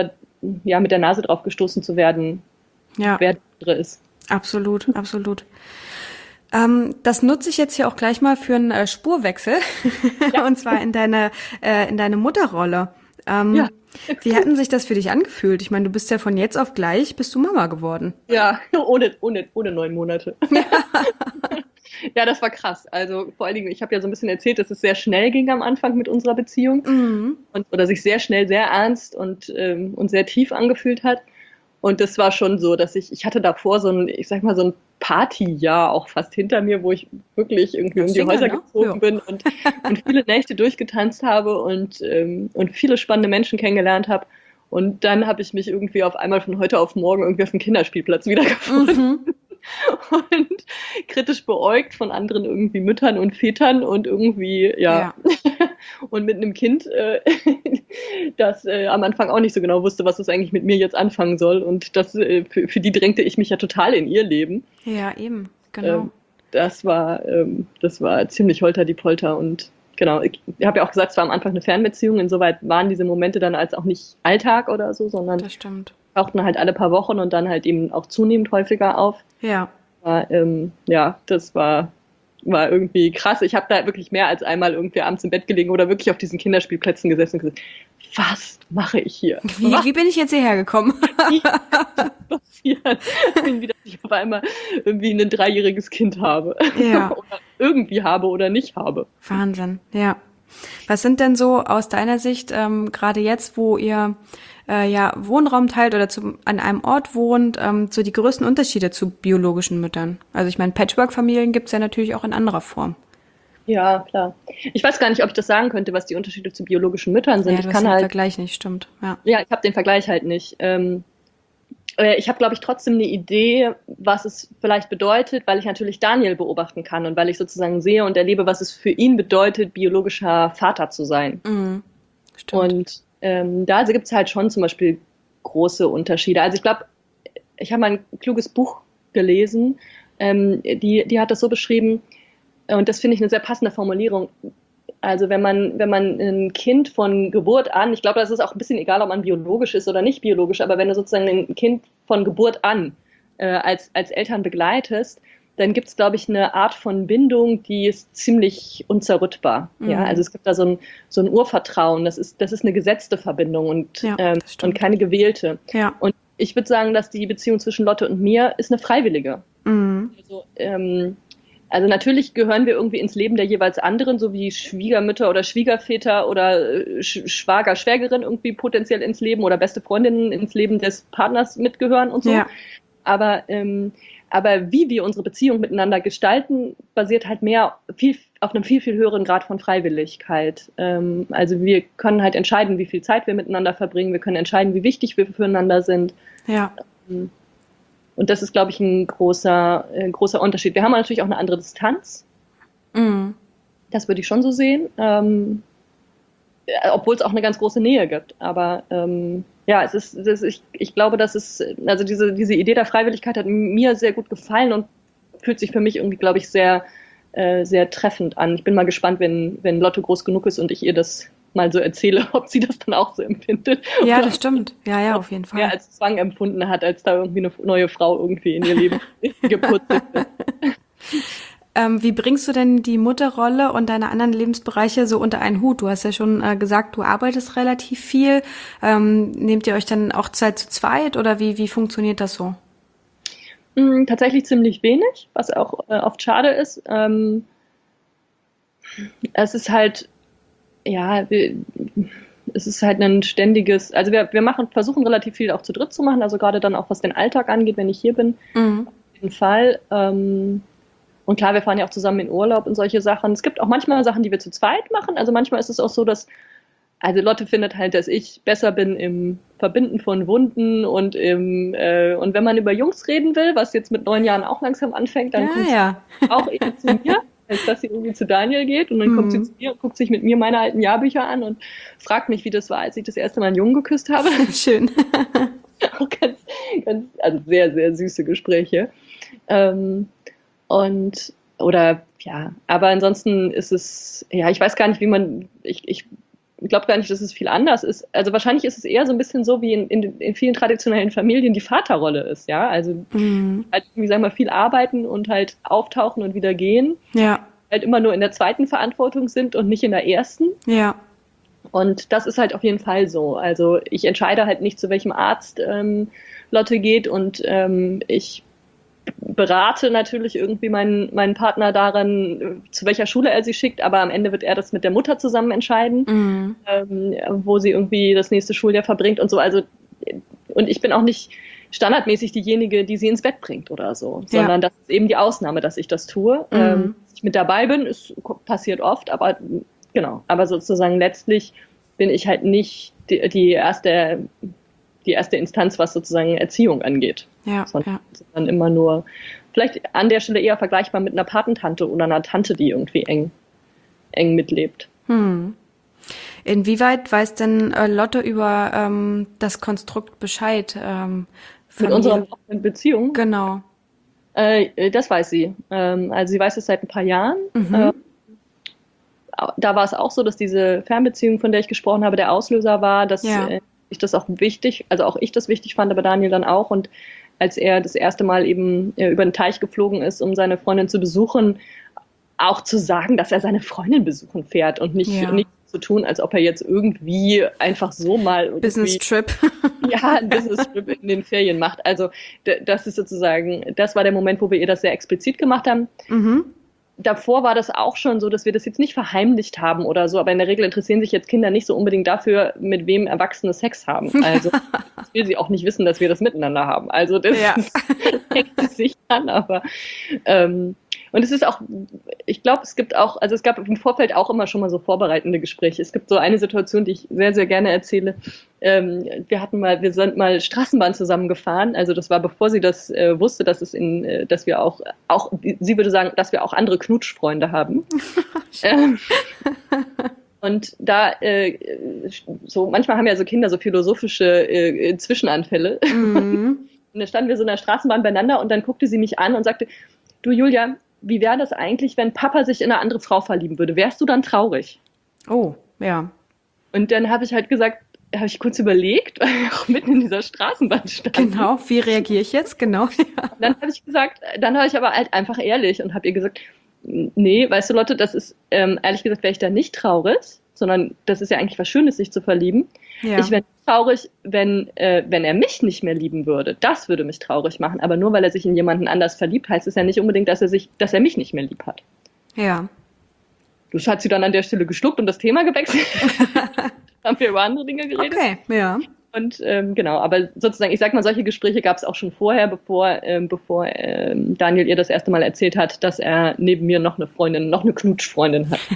ja, mit der Nase drauf gestoßen zu werden, ja. wer der andere ist. Absolut, absolut. Ähm, das nutze ich jetzt hier auch gleich mal für einen äh, Spurwechsel, ja. Und zwar in deine, äh, in deine Mutterrolle. Ähm, ja. Wie hatten sich das für dich angefühlt? Ich meine, du bist ja von jetzt auf gleich, bist du Mama geworden. Ja, ohne, ohne, ohne neun Monate. Ja. Ja, das war krass. Also vor allen Dingen, ich habe ja so ein bisschen erzählt, dass es sehr schnell ging am Anfang mit unserer Beziehung mhm. und, oder sich sehr schnell, sehr ernst und, ähm, und sehr tief angefühlt hat. Und das war schon so, dass ich, ich hatte davor so ein, ich sag mal, so ein Partyjahr auch fast hinter mir, wo ich wirklich irgendwie um die Häuser ne? gezogen ja. bin und, und viele Nächte durchgetanzt habe und, ähm, und viele spannende Menschen kennengelernt habe. Und dann habe ich mich irgendwie auf einmal von heute auf morgen irgendwie auf dem Kinderspielplatz wiedergefunden. Mhm. Und kritisch beäugt von anderen irgendwie Müttern und Vätern und irgendwie, ja, ja. Und mit einem Kind, äh, das äh, am Anfang auch nicht so genau wusste, was es eigentlich mit mir jetzt anfangen soll. Und das äh, für, für die drängte ich mich ja total in ihr Leben. Ja, eben, genau. Ähm, das war, ähm, das war ziemlich holter die Polter und genau, ich habe ja auch gesagt, es war am Anfang eine Fernbeziehung, insoweit waren diese Momente dann als auch nicht Alltag oder so, sondern das stimmt. Tauchten halt alle paar Wochen und dann halt eben auch zunehmend häufiger auf. Ja. Aber, ähm, ja, das war, war irgendwie krass. Ich habe da wirklich mehr als einmal irgendwie abends im Bett gelegen oder wirklich auf diesen Kinderspielplätzen gesessen und gesagt, was mache ich hier? Wie, wie bin ich jetzt hierher gekommen? Wie kann das passieren? Irgendwie, dass ich auf einmal irgendwie ein dreijähriges Kind habe. Ja. Oder irgendwie habe oder nicht habe. Wahnsinn, ja. Was sind denn so aus deiner Sicht, ähm, gerade jetzt, wo ihr äh, ja Wohnraum teilt oder zum, an einem Ort wohnt, ähm, so die größten Unterschiede zu biologischen Müttern? Also ich meine, Patchwork-Familien gibt's ja natürlich auch in anderer Form. Ja, klar. Ich weiß gar nicht, ob ich das sagen könnte, was die Unterschiede zu biologischen Müttern sind. Ja, du ich hast kann den halt, Vergleich nicht, stimmt. Ja, ja ich habe den Vergleich halt nicht. Ähm, Ich habe, glaube ich, trotzdem eine Idee, was es vielleicht bedeutet, weil ich natürlich Daniel beobachten kann und weil ich sozusagen sehe und erlebe, was es für ihn bedeutet, biologischer Vater zu sein. Mhm. Stimmt. Und ähm, da also gibt es halt schon zum Beispiel große Unterschiede. Also ich glaube, ich habe mal ein kluges Buch gelesen, ähm, die, die hat das so beschrieben, und das finde ich eine sehr passende Formulierung. Also wenn man, wenn man ein Kind von Geburt an, ich glaube, das ist auch ein bisschen egal, ob man biologisch ist oder nicht biologisch, aber wenn du sozusagen ein Kind von Geburt an äh, als, als Eltern begleitest, dann gibt es, glaube ich, eine Art von Bindung, die ist ziemlich unzerrüttbar. Mhm. Ja, also es gibt da so ein, so ein Urvertrauen, das ist, das ist eine gesetzte Verbindung und, ja, ähm, und keine gewählte. Ja. Und ich würde sagen, dass die Beziehung zwischen Lotte und mir ist eine freiwillige. Mhm. Also, ähm, Also natürlich gehören wir irgendwie ins Leben der jeweils anderen, so wie Schwiegermütter oder Schwiegerväter oder Sch- Schwager, Schwägerin irgendwie potenziell ins Leben oder beste Freundinnen ins Leben des Partners mitgehören und so. Ja. Aber, ähm, aber wie wir unsere Beziehung miteinander gestalten, basiert halt mehr viel, auf einem viel, viel höheren Grad von Freiwilligkeit. Ähm, also wir können halt entscheiden, wie viel Zeit wir miteinander verbringen. Wir können entscheiden, wie wichtig wir füreinander sind. Ja. Ähm, Und das ist, glaube ich, ein großer, ein großer Unterschied. Wir haben natürlich auch eine andere Distanz. Mhm. Das würde ich schon so sehen. Ähm, obwohl es auch eine ganz große Nähe gibt. Aber ähm, ja, es ist, es ist ich, ich glaube, dass es, also diese, diese Idee der Freiwilligkeit hat mir sehr gut gefallen und fühlt sich für mich irgendwie, glaube ich, sehr, äh, sehr treffend an. Ich bin mal gespannt, wenn, wenn Lotte groß genug ist und ich ihr das mal so erzähle, ob sie das dann auch so empfindet. Ja, das stimmt. Ja, ja, auf jeden Fall. Mehr als Zwang empfunden hat, als da irgendwie eine neue Frau irgendwie in ihr Leben geputzt ist. Ähm, wie bringst du denn die Mutterrolle und deine anderen Lebensbereiche so unter einen Hut? Du hast ja schon äh, gesagt, du arbeitest relativ viel. Ähm, nehmt ihr euch dann auch Zeit zu zweit oder wie, wie funktioniert das so? Mm, tatsächlich ziemlich wenig, was auch äh, oft schade ist. Ähm, es ist halt, ja, wir, es ist halt ein ständiges, also wir, wir machen, versuchen relativ viel auch zu dritt zu machen, also gerade dann auch was den Alltag angeht, wenn ich hier bin, mhm. auf jeden Fall. Ähm, und klar, wir fahren ja auch zusammen in Urlaub und solche Sachen. Es gibt auch manchmal Sachen, die wir zu zweit machen, also manchmal ist es auch so, dass, also Lotte findet halt, dass ich besser bin im Verbinden von Wunden und im, äh, und wenn man über Jungs reden will, was jetzt mit neun Jahren auch langsam anfängt, dann ja, kommt ja. sie auch eher zu mir, als dass sie irgendwie zu Daniel geht und dann mhm. kommt sie zu mir und guckt sich mit mir meine alten Jahrbücher an und fragt mich, wie das war, als ich das erste Mal einen Jungen geküsst habe. Schön. Auch ganz, ganz, also sehr, sehr süße Gespräche. Ähm, und, oder, ja, aber ansonsten ist es, ja, ich weiß gar nicht, wie man, ich, ich ich glaube gar nicht, dass es viel anders ist. Also wahrscheinlich ist es eher so ein bisschen so, wie in, in, in vielen traditionellen Familien die Vaterrolle ist, ja. Also Mhm. halt, wie sagen wir, viel arbeiten und halt auftauchen und wieder gehen. Ja. Halt immer nur in der zweiten Verantwortung sind und nicht in der ersten. Ja. Und das ist halt auf jeden Fall so. Also ich entscheide halt nicht, zu welchem Arzt ähm, Lotte geht und ähm, ich berate natürlich irgendwie meinen, meinen Partner daran, zu welcher Schule er sie schickt, aber am Ende wird er das mit der Mutter zusammen entscheiden, Mhm. ähm, wo sie irgendwie das nächste Schuljahr verbringt und so. Also, und ich bin auch nicht standardmäßig diejenige, die sie ins Bett bringt oder so, Ja. sondern das ist eben die Ausnahme, dass ich das tue. Mhm. Ähm, dass ich mit dabei bin, ist, passiert oft, aber genau. Aber sozusagen letztlich bin ich halt nicht die, die erste die erste Instanz, was sozusagen Erziehung angeht. Ja, Sondern, ja. sondern immer nur, vielleicht an der Stelle eher vergleichbar mit einer Patentante oder einer Tante, die irgendwie eng, eng mitlebt. Hm. Inwieweit weiß denn äh, Lotte über ähm, das Konstrukt Bescheid? Ähm, Mit unserer Beziehung? Genau. Äh, das weiß sie. Ähm, also sie weiß es seit ein paar Jahren. Mhm. Äh, da war es auch so, dass diese Fernbeziehung, von der ich gesprochen habe, der Auslöser war, dass Ja. äh, ich das auch wichtig, also auch ich das wichtig fand, aber Daniel dann auch. Und als er das erste Mal eben äh, über den Teich geflogen ist, um seine Freundin zu besuchen, auch zu sagen, dass er seine Freundin besuchen fährt und nicht, Ja. nicht zu tun, als ob er jetzt irgendwie einfach so mal irgendwie, Business Trip. ja, ein Business Trip in den Ferien macht. Also d- das ist sozusagen, das war der Moment, wo wir ihr das sehr explizit gemacht haben. Mhm. Davor war das auch schon so, dass wir das jetzt nicht verheimlicht haben oder so, aber in der Regel interessieren sich jetzt Kinder nicht so unbedingt dafür, mit wem Erwachsene Sex haben. Also das will sie auch nicht wissen, dass wir das miteinander haben. Also das Ja. ist, hängt es sich an, aber ähm, und es ist auch, ich glaube, es gibt auch, also es gab im Vorfeld auch immer schon mal so vorbereitende Gespräche. Es gibt so eine Situation, die ich sehr, sehr gerne erzähle. Ähm, wir hatten mal, wir sind mal Straßenbahn zusammengefahren. Also das war, bevor sie das äh, wusste, dass es in, äh, dass wir auch, auch, sie würde sagen, dass wir auch andere Knutschfreunde haben. ähm, und da, äh, so, manchmal haben ja so Kinder so philosophische äh, Zwischenanfälle. Mhm. Und da standen wir so in der Straßenbahn beieinander und dann guckte sie mich an und sagte, du Julia, wie wäre das eigentlich, wenn Papa sich in eine andere Frau verlieben würde? Wärst du dann traurig? Oh, ja. Und dann habe ich halt gesagt, habe ich kurz überlegt, weil wir auch mitten in dieser Straßenbahn standen. Genau. Wie reagiere ich jetzt? Genau. Ja. Und dann habe ich gesagt, dann habe ich aber halt einfach ehrlich und habe ihr gesagt, nee, weißt du Lotte, das ist, ähm, ehrlich gesagt, wäre ich da nicht traurig, sondern das ist ja eigentlich was Schönes, sich zu verlieben. Ja. Ich wäre traurig, wenn, äh, wenn er mich nicht mehr lieben würde. Das würde mich traurig machen. Aber nur weil er sich in jemanden anders verliebt, heißt es ja nicht unbedingt, dass er sich, dass er mich nicht mehr lieb hat. Ja. Das hat sie dann an der Stelle geschluckt und das Thema gewechselt. Haben wir über andere Dinge geredet. Okay, ja. Und ähm, genau, aber sozusagen, ich sag mal, solche Gespräche gab es auch schon vorher, bevor, ähm, bevor ähm, Daniel ihr das erste Mal erzählt hat, dass er neben mir noch eine Freundin, noch eine Knutschfreundin hat.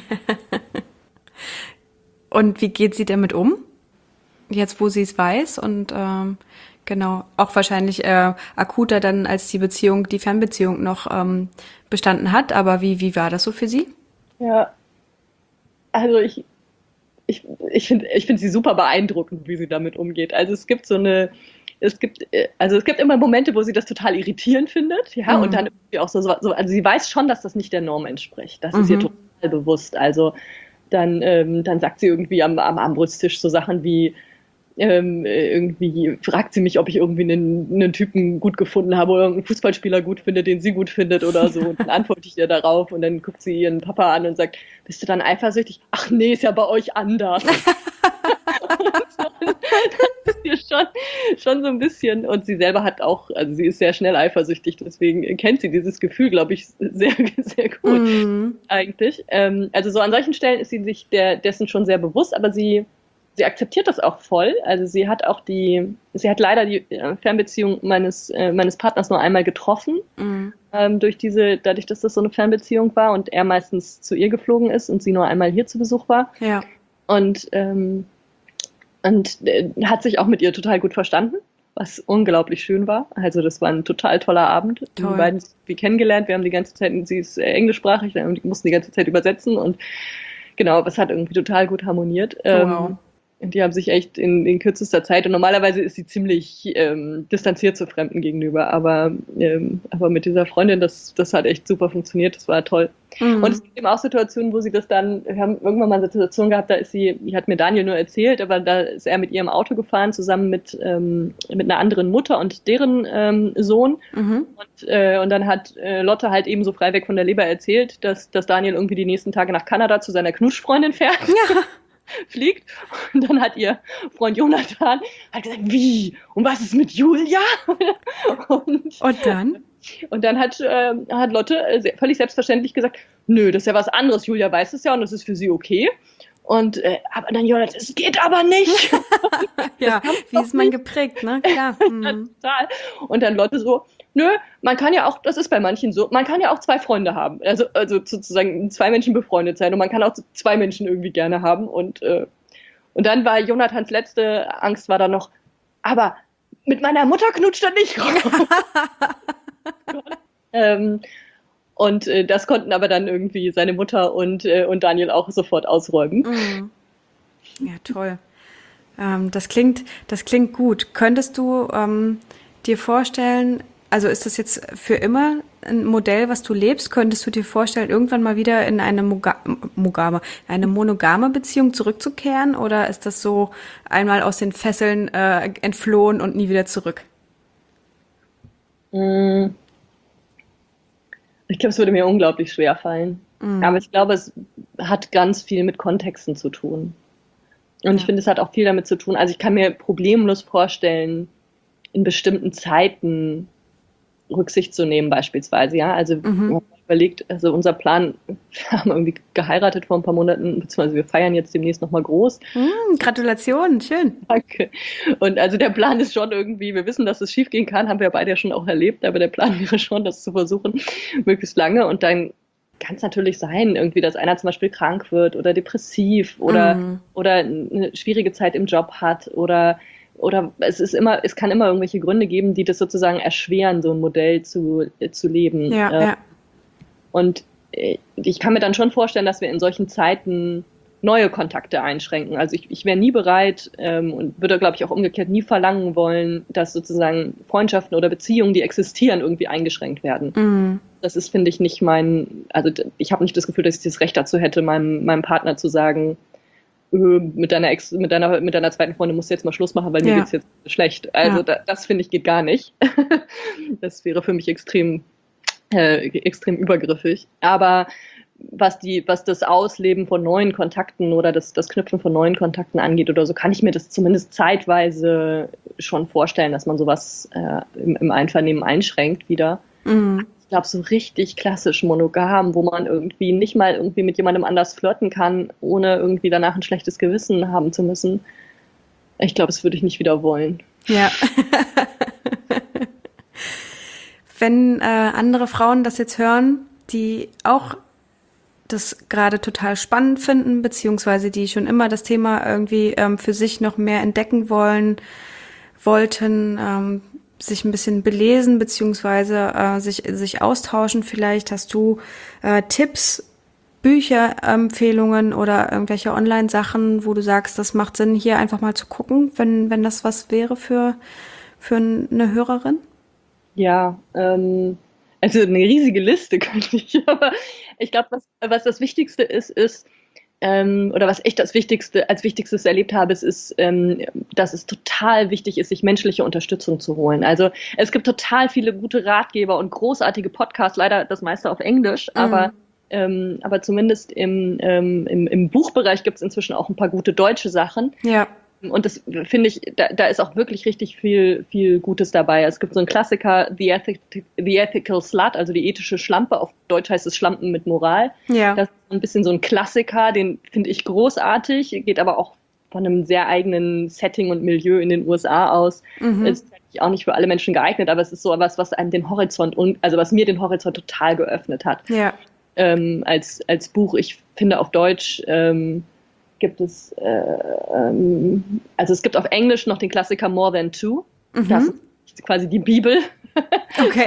Und wie geht sie damit um? Jetzt, wo sie es weiß und ähm, genau, auch wahrscheinlich äh, akuter dann, als die Beziehung, die Fernbeziehung noch ähm, bestanden hat. Aber wie, wie war das so für sie? Ja, also ich, ich, ich finde ich finde sie super beeindruckend, wie sie damit umgeht. Also es gibt so eine, es gibt, also es gibt immer Momente, wo sie das total irritierend findet, ja, mhm. und dann irgendwie auch so, so, also sie weiß schon, dass das nicht der Norm entspricht. Das mhm. ist ihr total bewusst. Also dann, ähm, dann sagt sie irgendwie am, am Armbrusttisch so Sachen wie, ähm, irgendwie fragt sie mich, ob ich irgendwie einen, einen Typen gut gefunden habe oder einen Fußballspieler gut finde, den sie gut findet oder so. Und dann antworte ich ihr darauf und dann guckt sie ihren Papa an und sagt, bist du dann eifersüchtig? Ach nee, ist ja bei euch anders. Das ist ihr schon, schon so ein bisschen. Und sie selber hat auch, also sie ist sehr schnell eifersüchtig, deswegen kennt sie dieses Gefühl, glaube ich, sehr, sehr gut mm. eigentlich. Ähm, also so an solchen Stellen ist sie sich der, dessen schon sehr bewusst, aber sie Sie akzeptiert das auch voll. Also sie hat auch die, sie hat leider die Fernbeziehung meines äh, meines Partners nur einmal getroffen, mhm. ähm, durch diese, dadurch, dass das so eine Fernbeziehung war und er meistens zu ihr geflogen ist und sie nur einmal hier zu Besuch war. Ja. Und ähm, und äh, hat sich auch mit ihr total gut verstanden, was unglaublich schön war. Also das war ein total toller Abend. Toll. Die beiden wie kennengelernt. Wir haben die ganze Zeit, sie ist äh, englischsprachig, wir mussten die ganze Zeit übersetzen und genau, es hat irgendwie total gut harmoniert. Oh, wow. Die haben sich echt in, in kürzester Zeit, und normalerweise ist sie ziemlich ähm, distanziert zu Fremden gegenüber, aber, ähm, aber mit dieser Freundin, das, das hat echt super funktioniert, das war toll. Mhm. Und es gibt eben auch Situationen, wo sie das dann, wir haben irgendwann mal eine Situation gehabt, da ist sie, die hat mir Daniel nur erzählt, aber da ist er mit ihrem Auto gefahren, zusammen mit, ähm, mit einer anderen Mutter und deren ähm, Sohn. Mhm. Und, äh, und dann hat äh, Lotte halt eben so frei weg von der Leber erzählt, dass, dass Daniel irgendwie die nächsten Tage nach Kanada zu seiner Knutschfreundin fährt. Ja. Fliegt, und dann hat ihr Freund Jonathan hat gesagt, wie? Und was ist mit Julia? und, und dann? Und dann hat, äh, hat Lotte völlig selbstverständlich gesagt, nö, das ist ja was anderes, Julia weiß es ja und das ist für sie okay. Und äh, aber dann Jonathan, es geht aber nicht. Ja, wie ist man geprägt, ne? Klar. Mhm. Total. Und dann Lotte so, nö, man kann ja auch, das ist bei manchen so, man kann ja auch zwei Freunde haben. Also, also sozusagen zwei Menschen befreundet sein und man kann auch zwei Menschen irgendwie gerne haben. Und, äh, und dann war Jonathans letzte Angst war dann noch, aber mit meiner Mutter knutscht er nicht. ähm, und äh, das konnten aber dann irgendwie seine Mutter und, äh, und Daniel auch sofort ausräumen. Mhm. Ja, toll. Ähm, das klingt, das klingt gut. Könntest du ähm, dir vorstellen, also ist das jetzt für immer ein Modell, was du lebst? Könntest du dir vorstellen, irgendwann mal wieder in eine Moga- Mogame, eine monogame Beziehung zurückzukehren? Oder ist das so einmal aus den Fesseln äh, entflohen und nie wieder zurück? Ich glaube, es würde mir unglaublich schwer fallen. Mm. Aber ich glaube, es hat ganz viel mit Kontexten zu tun. Und ja. ich finde, es hat auch viel damit zu tun. Also ich kann mir problemlos vorstellen, in bestimmten Zeiten Rücksicht zu nehmen beispielsweise, ja, also mhm. man überlegt, also unser Plan, wir haben irgendwie geheiratet vor ein paar Monaten, beziehungsweise wir feiern jetzt demnächst nochmal groß. Mm, Gratulation, schön. Danke. Und also der Plan ist schon irgendwie, wir wissen, dass es schief gehen kann, haben wir beide ja schon auch erlebt, aber der Plan wäre schon, das zu versuchen, möglichst lange, und dann kann es natürlich sein, irgendwie, dass einer zum Beispiel krank wird oder depressiv oder, mhm. oder eine schwierige Zeit im Job hat oder Oder es ist immer, es kann immer irgendwelche Gründe geben, die das sozusagen erschweren, so ein Modell zu, äh, zu leben. Ja, äh, ja. Und äh, ich kann mir dann schon vorstellen, dass wir in solchen Zeiten neue Kontakte einschränken. Also ich, ich wäre nie bereit ähm, und würde, glaube ich, auch umgekehrt nie verlangen wollen, dass sozusagen Freundschaften oder Beziehungen, die existieren, irgendwie eingeschränkt werden. Mhm. Das ist, finde ich, nicht mein, also ich habe nicht das Gefühl, dass ich das Recht dazu hätte, meinem, meinem Partner zu sagen, mit deiner Ex, mit deiner, mit deiner zweiten Freundin musst du jetzt mal Schluss machen, weil mir ja. geht's jetzt schlecht. Also ja. da, das finde ich geht gar nicht. Das wäre für mich extrem, äh, extrem übergriffig. Aber was die, was das Ausleben von neuen Kontakten oder das, das Knüpfen von neuen Kontakten angeht oder so, kann ich mir das zumindest zeitweise schon vorstellen, dass man sowas äh, im, im Einvernehmen einschränkt wieder. Mhm. Ich glaube, so richtig klassisch monogam, wo man irgendwie nicht mal irgendwie mit jemandem anders flirten kann, ohne irgendwie danach ein schlechtes Gewissen haben zu müssen. Ich glaube, das würde ich nicht wieder wollen. Ja. Wenn äh, andere Frauen das jetzt hören, die auch das gerade total spannend finden, beziehungsweise die schon immer das Thema irgendwie ähm, für sich noch mehr entdecken wollen, wollten, ähm, sich ein bisschen belesen, beziehungsweise äh, sich, sich austauschen. Vielleicht hast du äh, Tipps, Bücher, Empfehlungen oder irgendwelche Online-Sachen, wo du sagst, das macht Sinn, hier einfach mal zu gucken, wenn, wenn das was wäre für, für eine Hörerin? Ja, ähm, also eine riesige Liste könnte ich, aber ich glaube, was, was das Wichtigste ist, ist, Ähm, oder was ich das Wichtigste, als Wichtigstes erlebt habe, ist, ist ähm, dass es total wichtig ist, sich menschliche Unterstützung zu holen. Also es gibt total viele gute Ratgeber und großartige Podcasts, leider das meiste auf Englisch, mhm. aber ähm, aber zumindest im, ähm, im, im Buchbereich gibt es inzwischen auch ein paar gute deutsche Sachen. Ja. Und das finde ich, da, da ist auch wirklich richtig viel, viel Gutes dabei. Es gibt so einen Klassiker, The, Ethic, The Ethical Slut, also die ethische Schlampe. Auf Deutsch heißt es Schlampen mit Moral. Ja. Das ist ein bisschen so ein Klassiker, den finde ich großartig, geht aber auch von einem sehr eigenen Setting und Milieu in den U S A aus. Mhm. Ist auch nicht für alle Menschen geeignet, aber es ist so etwas, was einem den Horizont, also was mir den Horizont total geöffnet hat. Ja. Ähm, als, als Buch, ich finde auf Deutsch, ähm, gibt es, äh, ähm, also es gibt auf Englisch noch den Klassiker More Than Two. Mhm. Das ist quasi die Bibel. Okay.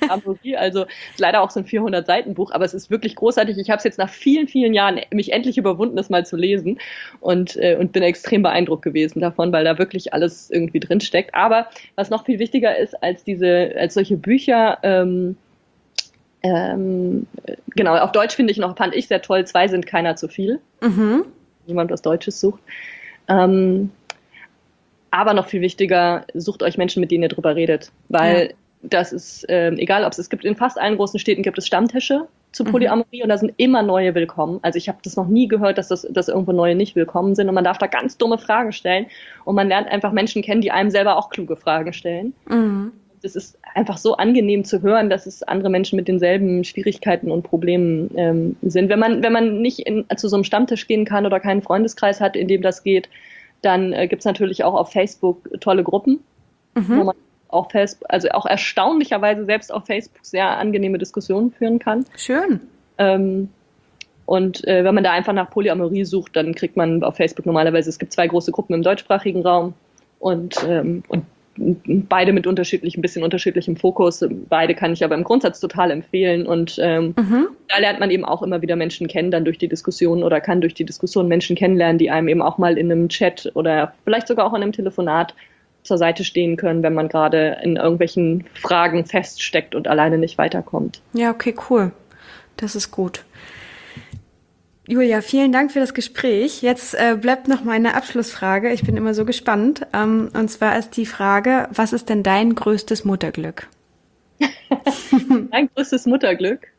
Polyamorie, also ist leider auch so ein vierhundert Seiten Buch, aber es ist wirklich großartig. Ich habe es jetzt nach vielen, vielen Jahren mich endlich überwunden, das mal zu lesen und, äh, und bin extrem beeindruckt gewesen davon, weil da wirklich alles irgendwie drin steckt. Aber was noch viel wichtiger ist als diese, als solche Bücher, ähm, ähm, genau, auf Deutsch finde ich noch, fand ich sehr toll, zwei sind keiner zu viel. Mhm. Jemand was Deutsches sucht. Ähm, aber noch viel wichtiger, sucht euch Menschen, mit denen ihr drüber redet, weil ja. das ist, ähm, egal ob es, es gibt in fast allen großen Städten gibt es Stammtische zu Polyamorie mhm. und da sind immer neue willkommen. Also ich habe das noch nie gehört, dass, das, dass irgendwo neue nicht willkommen sind und man darf da ganz dumme Fragen stellen und man lernt einfach Menschen kennen, die einem selber auch kluge Fragen stellen. Mhm. Das ist einfach so angenehm zu hören, dass es andere Menschen mit denselben Schwierigkeiten und Problemen ähm, sind. Wenn man, wenn man nicht in, zu so einem Stammtisch gehen kann oder keinen Freundeskreis hat, in dem das geht, dann äh, gibt es natürlich auch auf Facebook tolle Gruppen, mhm. wo man auch Facebook, also auch erstaunlicherweise selbst auf Facebook sehr angenehme Diskussionen führen kann. Schön. Ähm, und äh, wenn man da einfach nach Polyamorie sucht, dann kriegt man auf Facebook normalerweise, es gibt zwei große Gruppen im deutschsprachigen Raum und, ähm, und beide mit unterschiedlich, ein bisschen unterschiedlichem Fokus. Beide kann ich aber im Grundsatz total empfehlen und ähm, mhm. da lernt man eben auch immer wieder Menschen kennen, dann durch die Diskussion oder kann durch die Diskussion Menschen kennenlernen, die einem eben auch mal in einem Chat oder vielleicht sogar auch in einem Telefonat zur Seite stehen können, wenn man gerade in irgendwelchen Fragen feststeckt und alleine nicht weiterkommt. Ja, okay, cool. Das ist gut. Julia, vielen Dank für das Gespräch. Jetzt äh, bleibt noch meine Abschlussfrage. Ich bin immer so gespannt. Ähm, und zwar ist die Frage, was ist denn dein größtes Mutterglück? Mein größtes Mutterglück?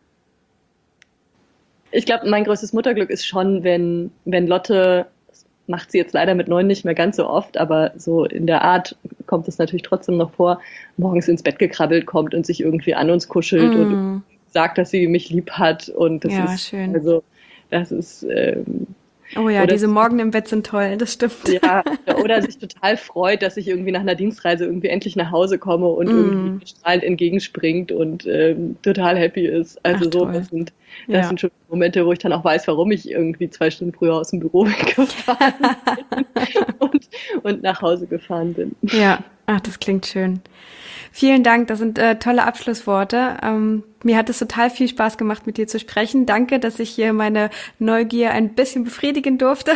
Ich glaube, mein größtes Mutterglück ist schon, wenn, wenn Lotte, das macht sie jetzt leider mit neun nicht mehr ganz so oft, aber so in der Art kommt es natürlich trotzdem noch vor, morgens ins Bett gekrabbelt kommt und sich irgendwie an uns kuschelt mm. und sagt, dass sie mich lieb hat. Und das ja, ist schön. Also das ist ähm, oh ja, diese Morgen im Bett sind toll, das stimmt. Ja, oder sich total freut, dass ich irgendwie nach einer Dienstreise irgendwie endlich nach Hause komme und mm. irgendwie strahlend entgegenspringt und ähm, total happy ist. Also Ach, so, das sind das ja. sind schon Momente, wo ich dann auch weiß, warum ich irgendwie zwei Stunden früher aus dem Büro weggefahren bin und, und nach Hause gefahren bin. Ja, ach, das klingt schön. Vielen Dank, das sind äh, tolle Abschlussworte. Ähm, mir hat es total viel Spaß gemacht, mit dir zu sprechen. Danke, dass ich hier meine Neugier ein bisschen befriedigen durfte.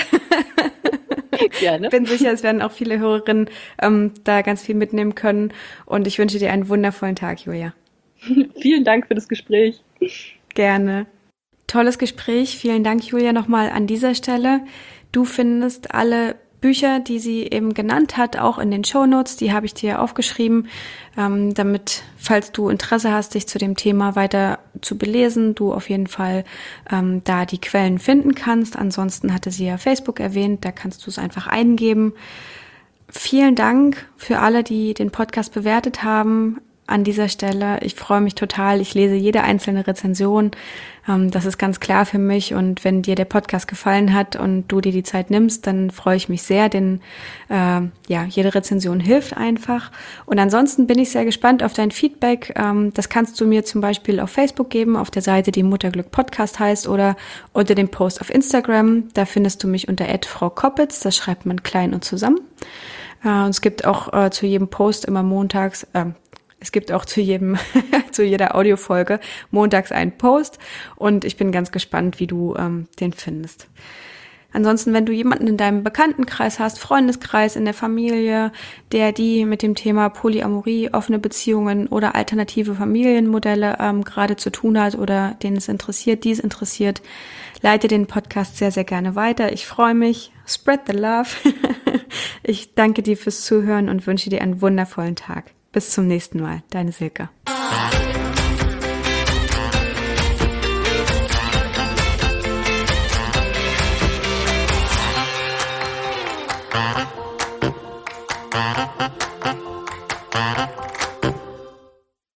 Gerne. Bin sicher, es werden auch viele Hörerinnen ähm, da ganz viel mitnehmen können. Und ich wünsche dir einen wundervollen Tag, Julia. Vielen Dank für das Gespräch. Gerne. Tolles Gespräch. Vielen Dank, Julia, nochmal an dieser Stelle. Du findest alle Bücher, die sie eben genannt hat, auch in den Shownotes, die habe ich dir aufgeschrieben, ähm, damit, falls du Interesse hast, dich zu dem Thema weiter zu belesen, du auf jeden Fall ähm, da die Quellen finden kannst. Ansonsten hatte sie ja Facebook erwähnt, da kannst du es einfach eingeben. Vielen Dank für alle, die den Podcast bewertet haben. An dieser Stelle, ich freue mich total, ich lese jede einzelne Rezension, ähm, das ist ganz klar für mich und wenn dir der Podcast gefallen hat und du dir die Zeit nimmst, dann freue ich mich sehr, denn äh, ja, jede Rezension hilft einfach und ansonsten bin ich sehr gespannt auf dein Feedback, ähm, das kannst du mir zum Beispiel auf Facebook geben, auf der Seite, die Mutterglück Podcast heißt oder unter dem Post auf Instagram, da findest du mich unter at frau koppitz, das schreibt man klein und zusammen äh, und es gibt auch äh, zu jedem Post immer montags, äh, Es gibt auch zu jedem, zu jeder Audiofolge montags einen Post und ich bin ganz gespannt, wie du ähm, den findest. Ansonsten, wenn du jemanden in deinem Bekanntenkreis hast, Freundeskreis, in der Familie, der die mit dem Thema Polyamorie, offene Beziehungen oder alternative Familienmodelle ähm, gerade zu tun hat oder den es interessiert, dies interessiert, leite den Podcast sehr, sehr gerne weiter. Ich freue mich. Spread the love. Ich danke dir fürs Zuhören und wünsche dir einen wundervollen Tag. Bis zum nächsten Mal. Deine Silke. Bye.